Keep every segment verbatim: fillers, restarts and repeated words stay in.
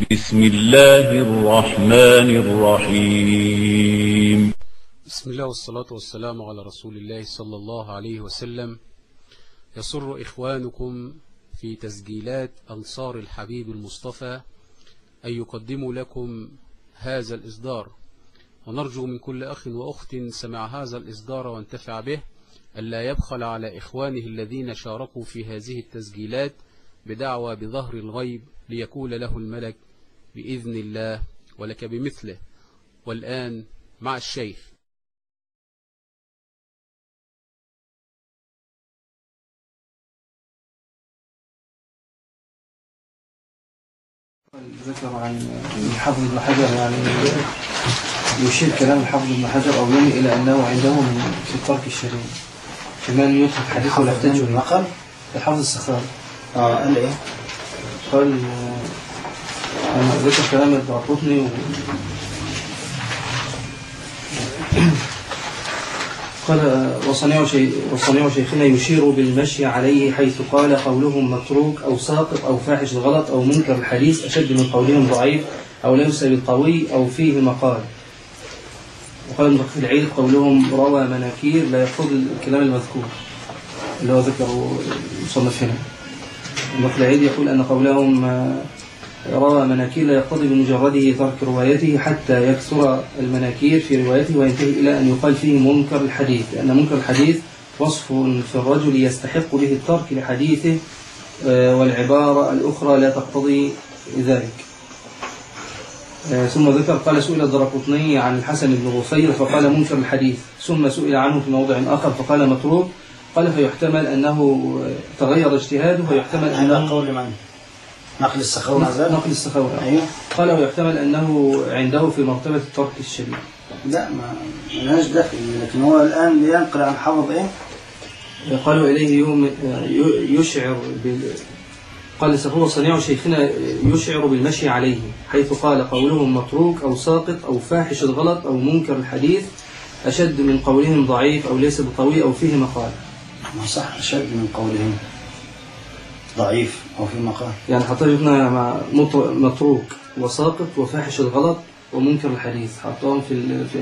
بسم الله الرحمن الرحيم. بسم الله والصلاة والسلام على رسول الله صلى الله عليه وسلم. يسر إخوانكم في تسجيلات أنصار الحبيب المصطفى أن يقدموا لكم هذا الإصدار، ونرجو من كل أخ وأخت سمع هذا الإصدار وانتفع به ألا يبخل على إخوانه الذين شاركوا في هذه التسجيلات بدعوى بظهر الغيب ليكون له الملك بإذن الله ولك بمثله. والآن مع الشيخ. ذكر عن الحافظ ابن حجر، يعني يشير كلام الحافظ ابن حجر أو يمي إلى أنه عنده في الترك الشريع كمان يترك حديثه ولا يحتاج بالنقل. الحافظ السخاوي اه قال ايه؟ قال أنا ذكر كلام الدرقطني و... قال وصنيع شي... وصنيع شيخنا يشير بالمشي عليه حيث قال قولهم متروك أو ساقط أو فاحش الغلط أو منكر الحديث أشد من قولهم ضعيف أو ليس بالقوي أو فيه مقال. وقال في العيد قولهم روى مناكير لا يقصد الكلام المذكور اللي هو ذكره مصنف هنا. في العيد يقول أن قولهم روى مناكير لا يقتضي بمجرده ترك روايته حتى يكثر المناكير في روايته وينتهي إلى أن يقال فيه منكر الحديث، لأن منكر الحديث وصف في الرجل يستحق به الترك لحديثه، والعبارة الأخرى لا تقتضي ذلك. ثم ذكر قال سئل الدرقطني عن الحسن بن غفير فقال منكر الحديث، ثم سئل عنه في موضع آخر فقال متروك، قال فيحتمل أنه تغير اجتهاده ويحتمل أنه قول من؟ نقل السخاوي. نقل السخاوي أيوه. قال ويحتمل أنه عنده في مرتبة الترك الشديد. لا ما لهاش دخل، لكن هو الآن بينقل عن حافظ إيه؟ قالوا إليه يوم يشعر بال... قال هو صنيع شيخنا يشعر بالمشي عليه حيث قال قولهم متروك أو ساقط أو فاحش الغلط أو منكر الحديث أشد من قولهم ضعيف أو ليس بقوي أو فيه مقال. ما صح، أشد من قولهم ضعيف أو في مقال، يعني حطينا مع متروك وساقط وفاحش الغلط ومنكر الحديث حطهم في في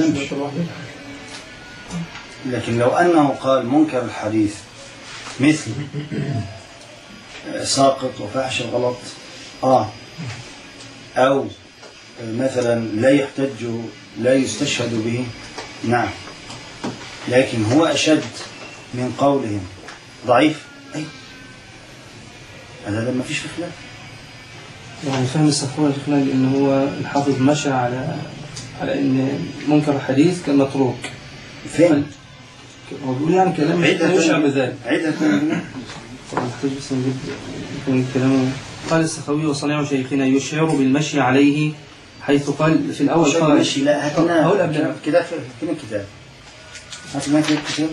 لكن لو أنه قال منكر الحديث مثل ساقط وفاحش الغلط آه أو مثلا لا يحتج لا يستشهد به، نعم، لكن هو أشد من قولهم ضعيف، أي هذا ما فيش خلاف. يعني فهم السخاوي يا شيخنا ان هو الحافظ مشى على على ان منكر الحديث كان متروك. فين؟ هو بيقول يعني كلام يشعر بذلك. عيدها ثاني. طبعا نحتاج بس نجيب كلامه. قال السخاوي وصنيع شيخنا يشعر بالمشي عليه حيث قال في الاول قال المشي. لا هاتنا هقول قبل كده في الكتاب. هاتنا في الكتاب.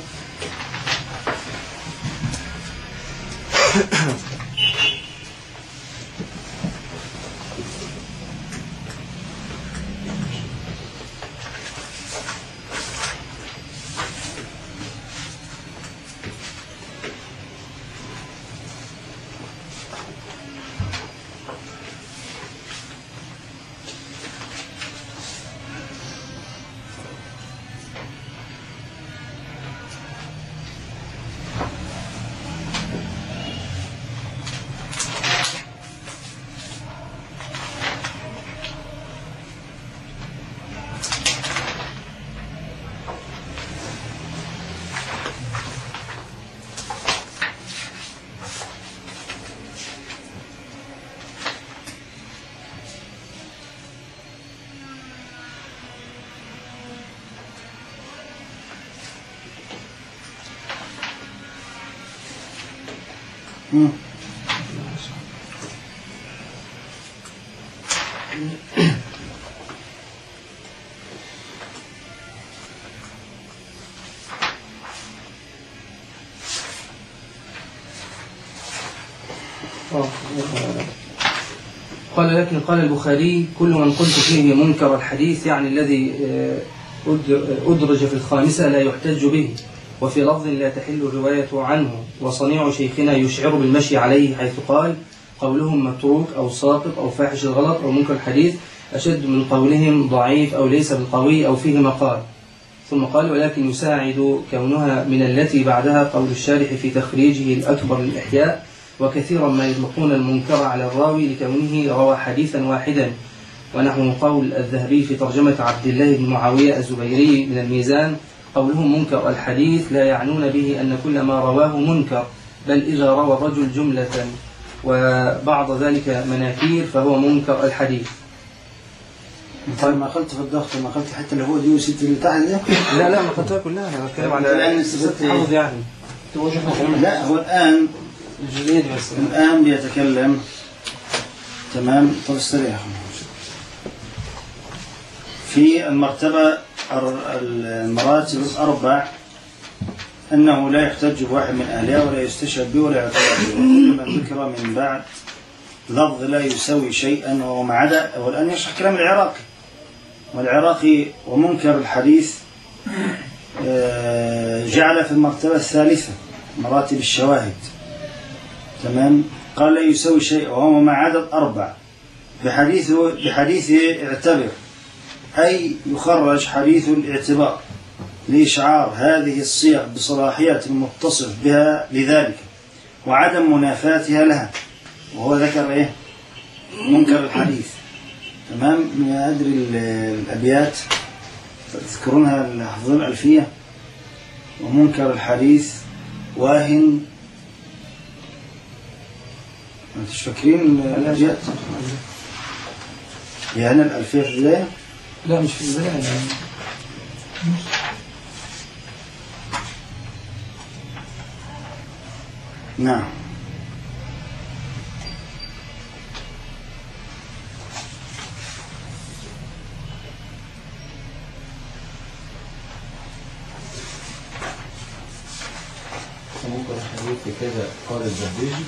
مم. قال لكن قال البخاري كل من قلت فيه منكر الحديث يعني الذي أدرج في الخامسة لا يحتج به، وفي لفظ لا تحل الرواية عنه. وصنيع شيخنا يشعر بالمشي عليه حيث قال قولهم متروك أو ساقط أو فاحش الغلط أو منكر الحديث أشد من قولهم ضعيف أو ليس بالقوي أو فيه مقال. ثم قال ولكن يساعد كونها من التي بعدها قول الشارح في تخريجه الأكبر للإحياء وكثيرا ما يطلقون المنكر على الراوي لكونه روى حديثا واحدا، ونحو قول الذهبي في ترجمة عبد الله بن معاوية الزبيري من الميزان قولهم منكر الحديث لا يعنون به أن كل ما رواه منكر، بل إذا روى الرجل جملة وبعض ذلك مناكير فهو منكر الحديث. طيب ما أخذت في الضغط ما أخذت حتى اللي هو دي وست اللي تحت دي؟ لا لا ما أخذتها كلها، أنا بتكلم على الآن استفدت حفظ يعني. لا هو الآن الجزئية دي بس. الآن بيتكلم تمام. طب استريح. في المرتبة المراتب الأربع أنه لا يحتج بواحد من أهلها ولا يستشهد به ولا يعتبر به، وكل من ذكر من بعد لفظ لا يسوي شيئا وما عدا. والآن يشرح كلام العراقي، والعراقي ومنكر الحديث جعل في المرتبة الثالثة مراتب الشواهد تمام. قال لا يسوي شيئا وهو ما عدا الأربع بحديثه بحديثه اعتبر، أي يخرج حديث الاعتبار لإشعار هذه الصيغ بصلاحية المتصف بها لذلك وعدم منافاتها لها، وهو ذكر إيه؟ منكر الحديث تمام. من أدري الأبيات تذكرونها حفظ الألفية. ومنكر الحديث واهن، أنتوا مش فاكرين الأبيات؟ يعني الألفية في البداية؟ لا مش في البداية. نعم. منكر الحديث كذا قال الزبيدي.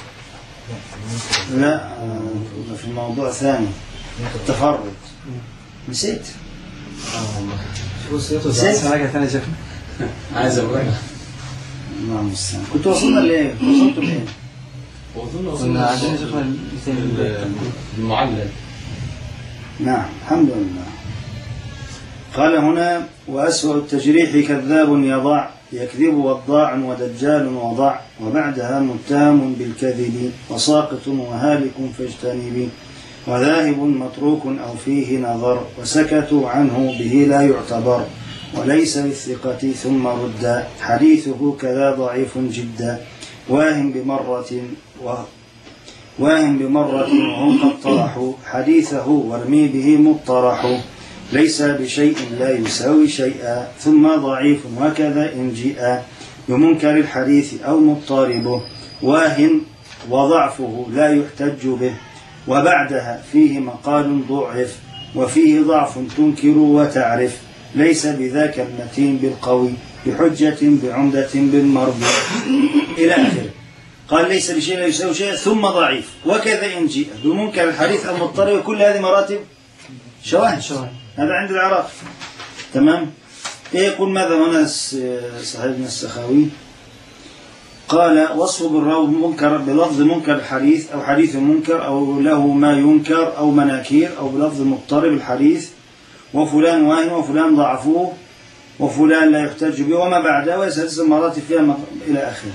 لا في الموضوع ثاني التفرد. نسيت. اه والله. نسيت حاجة ثانية شكل. عايز اقول نعم السلام. كنت وصلنا ليه؟ وصلت ليه؟ كنا عندنا شكل المعلل. نعم الحمد لله. قال هنا وأسوأ التجريح كذاب يضع يكذب وضاع ودجال وضع وبعدها متهم بالكذب وساقط وهالك فاجتنبي وذاهب متروك أو فيه نظر وسكتوا عنه به لا يعتبر وليس بالثقة ثم رد حديثه كذا ضعيف جدا واهم بمرة و واهم بمرة وهم قد طرحوا حديثه وارمي به مطرح ليس بشيء لا يساوي شيئا ثم ضعيف وكذا إن جاء بمنكر الحديث أو مضطربه واهن وضعفه لا يحتج به وبعدها فيه مقال ضعف وفيه ضعف تنكر وتعرف ليس بذاك المتين بالقوي بحجة بعمدة بالمربوط إلى آخره. قال ليس بشيء لا يساوي شيئا ثم ضعيف وكذا إن جاء بمنكر الحديث أو مضطرب. كل هذه مراتب شواهد. هذا عند العراق تمام. يقول ماذا هنا صاحبنا السخاوي؟ قال وصف بالراوي منكر بلفظ منكر الحديث أو حديث منكر أو له ما ينكر أو مناكير أو بلفظ مضطرب الحديث وفلان واهن وفلان ضعفوه وفلان لا يحتج به وما بعده ويسلسل المراتب فيها إلى آخره.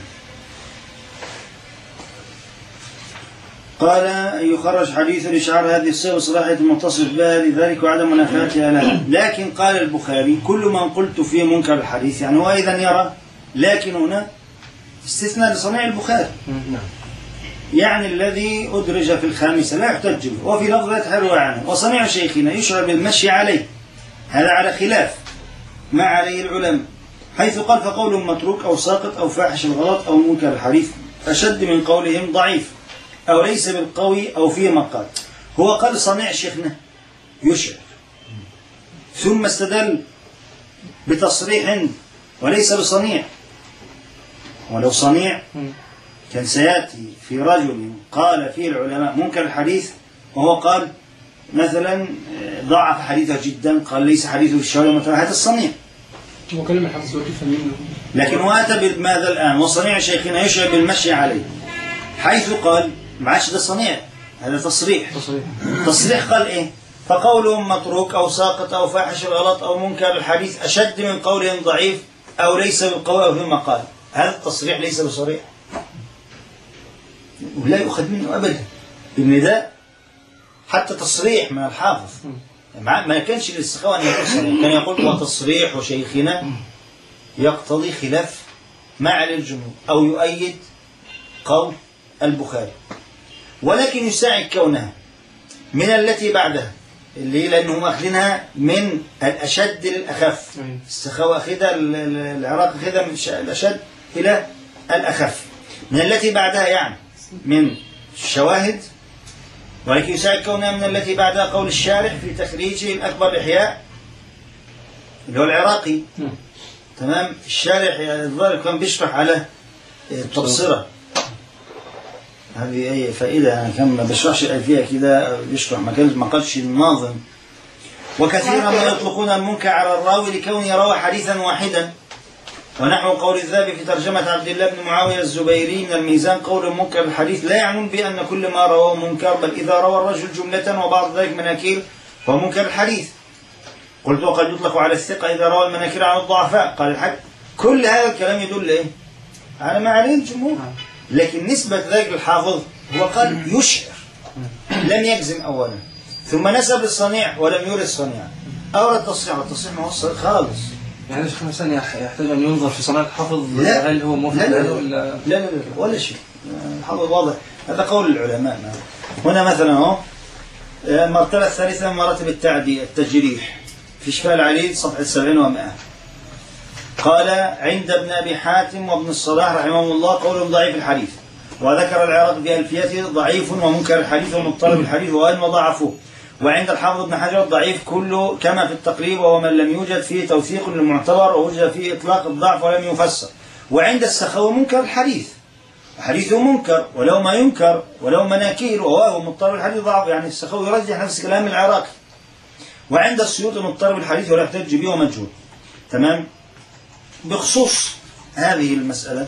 قال أن يخرج حديث لإشعار هذه الصيغة بصلاحية المتصف بها لذلك وعدم منافاتها لها. لكن قال البخاري كل من قلت فيه منكر الحديث يعني هو أيضا يرى لكن هنا استثناء لصنيع البخاري يعني الذي أدرج في الخامسة لا يحتج به وفي لفظ لا يتحرى عنه وصنيع شيخنا يشعر بالمشي عليه. هذا على خلاف ما عليه العلماء حيث قال فقولهم متروك أو ساقط أو فاحش الغلط أو منكر الحديث أشد من قولهم ضعيف أو ليس بالقوي أو فيه مقال. هو قال صنيع شيخنا يشعر ثم استدل بتصريح وليس بصنيع. ولو صنيع كان سيأتي في رجل قال فيه العلماء منكر الحديث وهو قال مثلا ضعف حديثه جدا قال ليس حديثه بالشهر مثلا هذا الصنيع. وكلم الحفظ وكيف منه. لكن هو أتى بماذا الآن وصنيع شيخنا يشعر بالمشي عليه حيث قال ما عادش ده صنيع، هذا تصريح. تصريح. تصريح قال إيه؟ فقولهم متروك أو ساقط أو فاحش الغلط أو منكر الحديث أشد من قولهم ضعيف أو ليس بالقوي أو ثم قال. هذا التصريح ليس بصريح ولا يؤخذ منه أبدا. إن ده حتى تصريح من الحافظ ما كانش للسخاوة أن يكون صريح، كان يقول وتصريح شيخنا يقتضي خلاف ما على الجمهور أو يؤيد قول البخاري، ولكن يساعد كونها من التي بعدها اللي لأنهم أخذينها من الأشد للأخف. السخاوة أخذها، العراق أخذها من الأشد إلى الأخف، من التي بعدها يعني من الشواهد، ولكن يساعد كونها من التي بعدها قول الشارح في تخريجه الأكبر الإحياء اللي هو العراقي. تمام. الشارح الظاهر كان بيشرح على التبصرة، هذه أي فائدة يعني، كان ما بيشرحش فيها كده بيشرح، ما كانش ما قالش الناظم. وكثيرا ما يطلقون المنكر على الراوي لكونه روى حديثا واحدا، ونحو قول الذهبي في ترجمة عبد الله بن معاوية الزبيري من الميزان قول منكر الحديث لا يعنون بأن كل ما رواه منكر، بل إذا روى الرجل جملة وبعض ذلك مناكير فهو منكر الحديث. قلت وقد يطلق على الثقة إذا روى المناكير عن الضعفاء. قال الحق كل هذا الكلام يدل إيه؟ على ما عليه الجمهور، لكن نسبة ذلك للحافظ هو قال يشعر، لم يجزم أولا، ثم نسب الصنيع ولم يورد الصنيع، أورد التصريح والتصريح ما هو خالص. يعني شيخ مثلا يحتاج أن ينظر في صناعة الحافظ، لا هل هو موافق لا له ولا لا لا لا ولا شيء. الحافظ واضح، هذا قول العلماء. هنا مثلا اهو المرتبة الثالثة من مراتب التعدي التجريح في إشكال العليل صفحة سبعين ومائة. قال عند ابن أبي حاتم وابن الصلاح رحمهم الله قول ضعيف الحديث، وذكر العراق بألفيته ضعيف ومنكر الحديث ومضطرب الحديث وأن وضعفوه. وعند الحافظ ابن حجر ضعيف كله كما في التقريب، وهو من لم يوجد فيه توثيق للمعتبر ووجد فيه إطلاق الضعف ولم يفسر. وعند السخاوي منكر الحديث، حديثه منكر ولو ما ينكر ولو مناكير، وهو مضطرب الحديث ضعف، يعني السخاوي يرجح نفس كلام العراقي. وعند السيوطي مضطرب الحديث ولا يحتج به ومجهول. تمام. بخصوص هذه المسألة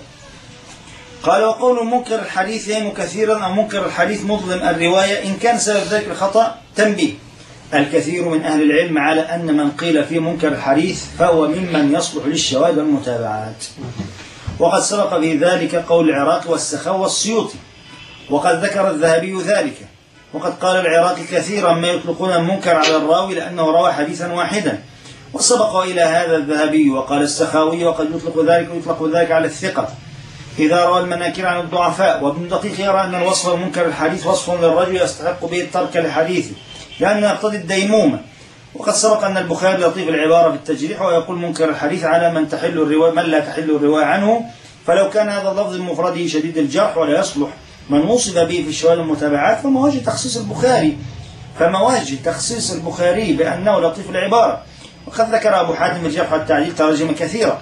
قال وقول منكر الحديث يهم كثيرا أو منكر الحديث مظلم الرواية إن كان سبب ذلك الخطأ تنبيه. الكثير من أهل العلم على أن من قيل في منكر الحديث فهو ممن يصلح للشواهد والمتابعات، وقد سبق في ذلك قول العراقي والسخاوي والسيوطي، وقد ذكر الذهبي ذلك. وقد قال العراقي كثيرا ما يطلقون المنكر على الراوي لأنه روى حديثا واحدا، وسبق إلى هذا الذهبي. وقال السخاوي وقد يطلق ذلك ويطلق ذلك على الثقة إذا روى المناكير عن الضعفاء. وابن دقيق يرى أن الوصف منكر الحديث وصف للرجل يستحق به الترك لحديثه لأنه يقتضي الديمومة. وقد سبق أن البخاري لطيف العبارة بالتجريح ويقول منكر الحديث على من تحل الرواية من لا تحل الرواية عنه، فلو كان هذا اللفظ المفرد شديد الجرح ولا يصلح من وصف به في الشواهد المتابعات فما وجه تخصيص البخاري فما وجه تخصيص البخاري بأنه لطيف العبارة. وقد ذكر أبو حاتم الجرح والتعديل تراجم كثيرة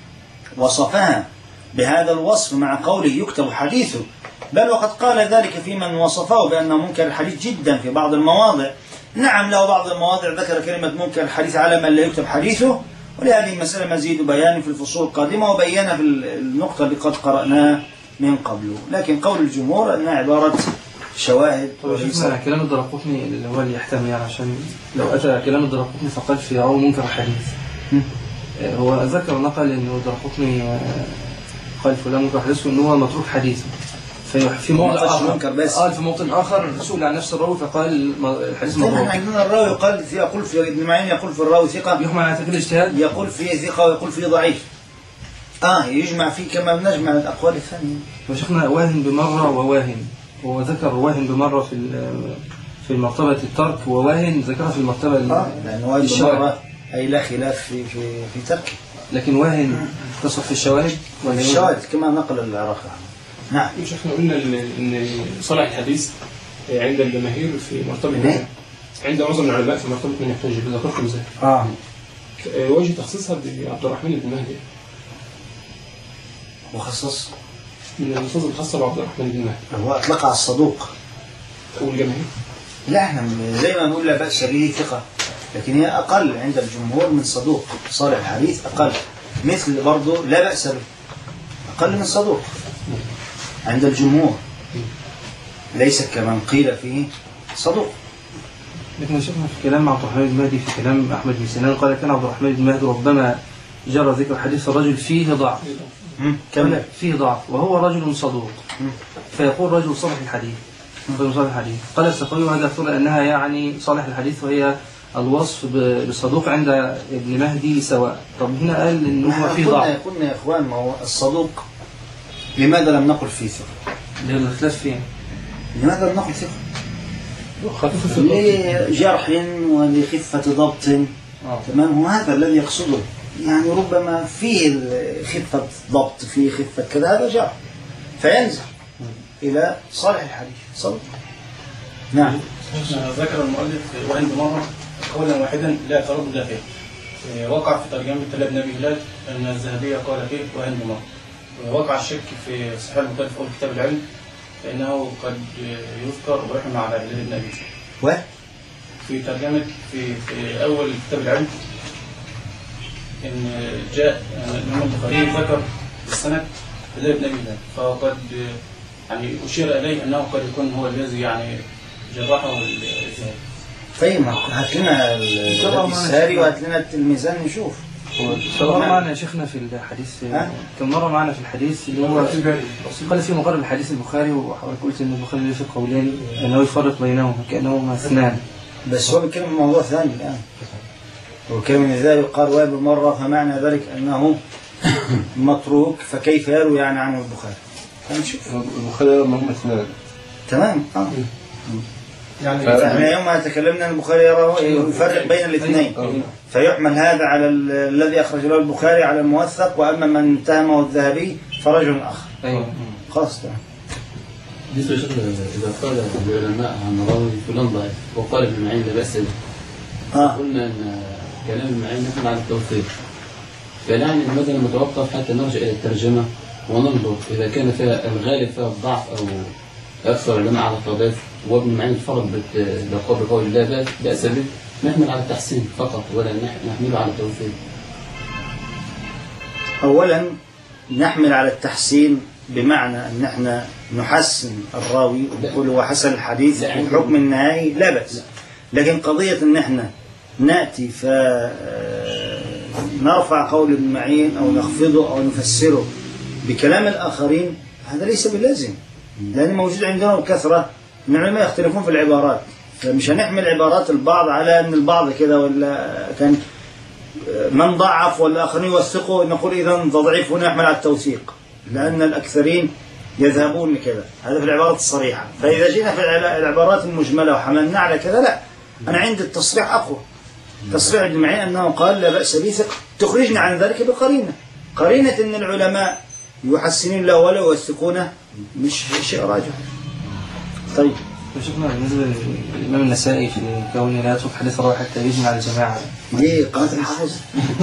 وصفها بهذا الوصف مع قوله يكتب حديثه، بل وقد قال ذلك في من وصفه بأنه منكر الحديث جدا في بعض المواضع. نعم له بعض المواضع ذكر كلمة منكر الحديث على من لا يكتب حديثه، ولهذه المسألة مزيد بيان في الفصول القادمة وبينها في النقطة اللي قد قرأناها من قبله. لكن قول الجمهور أنها عبارة شواهد. كلام الدرقطني اللي هو اللي يحتمل يعني، عشان لو أتى كلام الدرقطني فقال في رواه منكر الحديث، هو ذكر نقل أنه الدرقطني قال فلان منكر حديثه أنه هو متروك حديثه، في موضع آخر قال في موطن آخر سئل عن نفس الراوي فقال الحديث مضروب. عندنا الراوي يقال في يقول في ابن معين يقول في الراوي ثقة، يحمل على تقليل الاجتهاد، يقول فيه ثقة ويقول فيه ضعيف. آه يجمع فيه كما نجمع الأقوال الثانية. وشيخنا واهن بمرة وواهن، هو ذكر واهن بمرة في في مرتبة الترك وواهن ذكرها في المرتبة آه لأن واهن بمرة أي لا خلاف في في في تركه، لكن واهن تصف في الشواهد وفي الشواهد كما نقل العراقي. نعم. مش احنا قلنا ان صلاح الحديث عند الجماهير في مرتبه، عند معظم العلماء في مرتبه من يحتج به، ذكرتم ازاي؟ اه وجه تخصيصها بعبد الرحمن بن مهدي، مخصص من النصوص الخاصه بعبد الرحمن بن مهدي، هو اطلقها على الصدوق والجماهير. لا احنا زي ما نقول لا بأس به ثقه، لكن هي اقل عند الجمهور من صدوق. صالح الحديث اقل، مثل برضه لا بأس به اقل من صدوق عند الجمهور. ليس كمن قيل فيه صدوق. لكن شفنا في كلام عبد الرحمن بن مهدي في كلام أحمد بن سنان قال كان عبد الرحمن بن مهدي ربما جرى ذكر حديث الرجل فيه ضعف كم فيه ضعف وهو رجل صدوق فيقول رجل صالح الحديث رجل صالح الحديث. قال السخاوي وهذا يقول أنها يعني صالح الحديث وهي الوصف بالصدوق عند ابن مهدي سواء. طب هنا قال إنه هو فيه ضعف. قلنا يا إخوان ما هو الصدوق لماذا لم نقل فيه ثقة؟ للخلاف فيه. لماذا لم نقل ثقة؟ لجرح ولخفة ضبط. تمام، وهذا الذي يقصده، يعني ربما فيه خفة ضبط فيه خفة كذا، هذا جرح فينزل إلى صالح الحديث صدق. نعم. ذكر المؤلف وعند مرة قولا واحدا لا تردد فيه. وقع في ترجمة ابن أبي هلال أن الذهبية قال فيه وعند مرة. وقع الشك في صحيح البخاري في أول كتاب العلم فإنه قد يذكر ورحم على هلال بن أبي و في ترجمة في, في أول كتاب العلم إن جاء الإمام البخاري ذكر السند هلال بن أبي هلال، فقد يعني أشير إليه أنه قد يكون هو الذي يعني جرحه الذهبي. طيب هات لنا الساري وهات لنا التلميذان نشوف. مر معنا يا شيخنا في الحديث، كان مر معنا في الحديث اللي هو قال في مقارنة الحديث البخاري، وحضرتك قلت ان البخاري له في قولين انه يفرق بينهما كانهما اثنان، بس هو بيتكلم عن موضوع ثاني الان. هو كلام من ذلك قال وابن مرة فمعنى ذلك انه متروك، فكيف يروي يعني عنه البخاري؟ هنشوف. البخاري يرى انهم اثنان. تمام. اه يعني فاحنا يوم ما تكلمنا عن البخاري يرى يفرق بين الاثنين، فيحمل هذا على الذي اخرج له البخاري على الموثق، واما من اتهمه الذهبي فرجل اخر. ايوه خلاص. بالنسبه لشيخنا اذا قال العلماء عن راوي فلان ضعيف وقال ابن معين لا باس به، اه قلنا ان كلام ابن معين نحن على التوثيق، فنعني مثلا نتوقف حتى نرجع الى الترجمه وننظر اذا كان فيها الغالب فيها الضعف او اكثر العلماء على التضعيف وابن معين فرض بقول قول لا باس به، نحمل على التحسين فقط ولا نحمله على التوثيق. اولا نحمل على التحسين بمعنى ان احنا نحسن الراوي ونقول هو حسن الحديث، الحكم النهائي لا بأس. لكن قضية ان احنا نأتي فنرفع قول ابن معين او نخفضه او نفسره بكلام الاخرين، هذا ليس بلازم، لان موجود عندنا الكثرة ان العلماء يختلفون في العبارات، فمش هنحمل عبارات البعض على ان البعض كده ولا كان من ضعف والآخرين يوثقوا، نقول إذا تضعيف هنا يحمل على التوثيق، لأن الأكثرين يذهبون كذا. هذا في العبارات الصريحة. فإذا جينا في العبارات المجملة وحملنا على كذا، لا، أنا عندي التصريح أقوى. تصريح ابن معين أنه قال لا بأس به ثقة، تخرجنا عن ذلك بقرينة، قرينة أن العلماء يحسنون له ولا يوثقونه مش شيء راجح. طيب شفنا بالنسبة للإمام النسائي في كونه لا يترك حديث الراوي حتى يجمع على الجماعة. دي قناة الحافظ.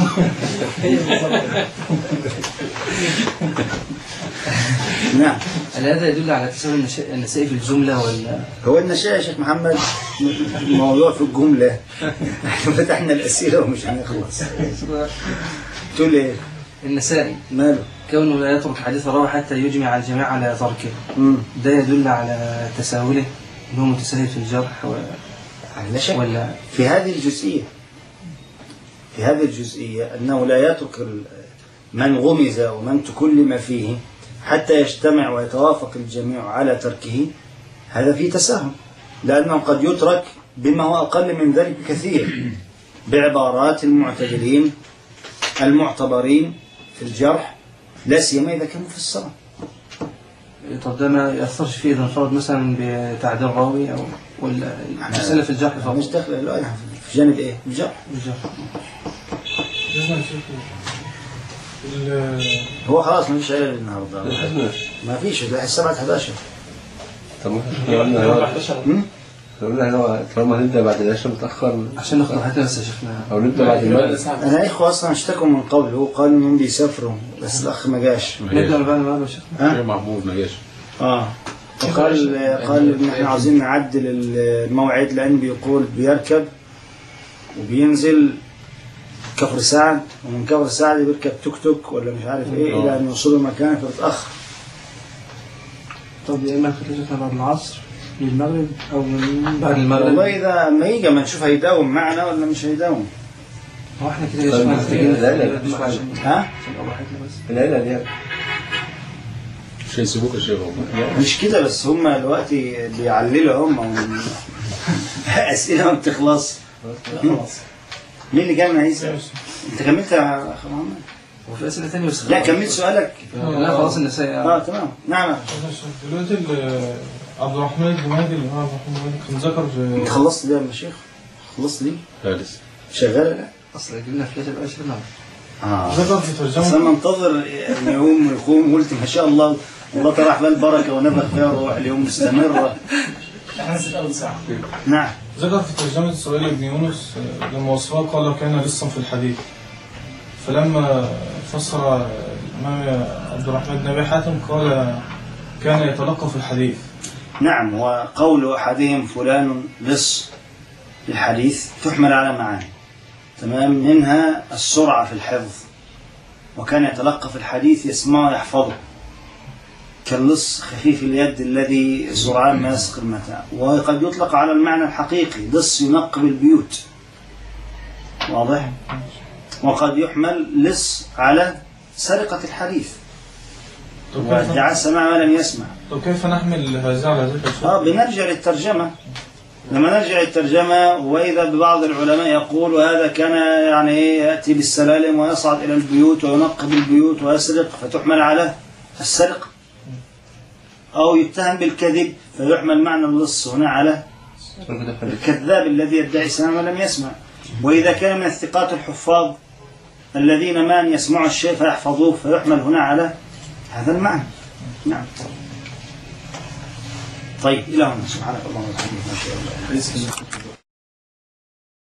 نعم. هل هذا يدل على تساوي النسائي في الجملة ولا؟ هو النسائي يا شيخ محمد الموضوع في الجملة. احنا فتحنا الأسئلة ومش هنخلص. تقول ايه؟ النسائي ماله؟ كونه لا يترك حديث الراوي حتى يجمع على الجماعة على تركه. ده يدل على تساهله، انه متساهل في الجرح و... لا شك. ولا في هذه الجزئية، في هذه الجزئية أنه لا يترك من غمز ومن تكلم فيه حتى يجتمع ويتوافق الجميع على تركه، هذا فيه تساهل، لأنه قد يترك بما هو أقل من ذلك كثير بعبارات المعتدلين المعتبرين في الجرح، لا سيما إذا كان مفسرا. طب ده ما يأثرش فيه إذا انفرد مثلا بتعديل راوي أو ولا المسألة في الجرح فقط؟ مش داخل في جانب إيه؟ الجرح. الجرح. هو خلاص ما فيش علل النهارده. ما فيش، ده الساعة احد عشر. طب ما احنا قلنا طالما هنبدا بعد العشاء متاخر عشان ناخد راحتنا بس يا شيخنا، او نبدا بعد المغرب. انا اخوه اصلا اشتكوا من قبل، هو قال انهم بيسافروا بس الاخ ما جاش. نبدا بعد المغرب يا شيخنا. ها محمود ما جاش. اه وقال قال ان احنا عاوزين نعدل الموعد، لان بيقول بيركب وبينزل كفر سعد، ومن كفر سعد بيركب توك توك ولا مش عارف ايه الى ان يوصلوا مكان فبتاخر. طب يا اما خلينا بعد العصر من المغرب أو من بعد المغرب. والله إذا ما يجي ما نشوف هيداوم معنا ولا مش هيداوم. هو احنا كده يا شيخ محتاجين ها؟ العيلة دي مش هيسيبوك يا شيخ والله. مش كده بس هم دلوقتي بيعللوا هم أسئلة ما بتخلص. مين اللي جاي من عيسى؟ أنت كملت يا أخ محمد؟ هو في أسئلة ثانية بس لا كملت سؤالك. لا خلاص النساء. اه تمام. نعم. دلوقتي عبد الرحمن الجمادي اللي هو عبد الرحمن كان ذكر في أنت خلصت دي يا شيخ؟ خلصت دي؟ لا لسه شغالة لا؟ أصلا جبنا في كتاب أشهر نعم. اه ذكر في بس ترجمة أنا منتظر يعني يوم ويقوم قلت ما شاء الله الله طرح له البركة ونفخ فيها الروح اليوم مستمرة. احنا نسيت أول ساعة. نعم. ذكر في ترجمة سؤال ابن يونس لما وصفه قال كان لصا في الحديث، فلما فسر الإمام عبد الرحمن بن أبي حاتم قال كان يتلقى في الحديث. نعم وقول أحدهم فلان لص في الحديث تحمل على معاني تمام، منها السرعة في الحفظ، وكان يتلقى في الحديث يسمعه يحفظه كاللص خفيف اليد الذي سرعان ما يسقي المتاع، وقد يطلق على المعنى الحقيقي لص ينقب البيوت واضح، وقد يحمل لص على سرقة الحديث وادعاء سماع ما لم يسمع. طب كيف نحمل هذا على ذلك؟ اه بنرجع للترجمة. لما نرجع للترجمة وإذا ببعض العلماء يقول هذا كان يعني يأتي بالسلالم ويصعد إلى البيوت وينقب البيوت ويسرق فتحمل على السرقة، أو يتهم بالكذب فيحمل معنى اللص هنا على الكذاب الذي يدعي سماع ما لم يسمع. وإذا كان من الثقات الحفاظ الذين ما أن يسمعوا الشيء فيحفظوه فيحمل هنا على هذا المعنى. نعم. طيب إلى هنا سبحانك اللهم وبحمدك.